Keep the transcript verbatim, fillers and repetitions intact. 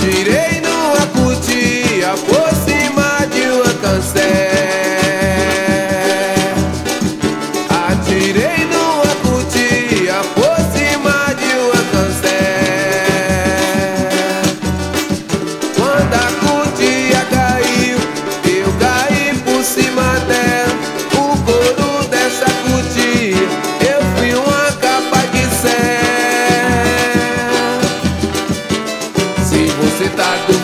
Atirei numa cutia por cima de uma cancela. Atirei numa cutia por cima de uma cancela. Quando a cutia caiu, eu caí por cima dela. O couro dessa cutia, eu fui uma capa de céu. Se você tá doido,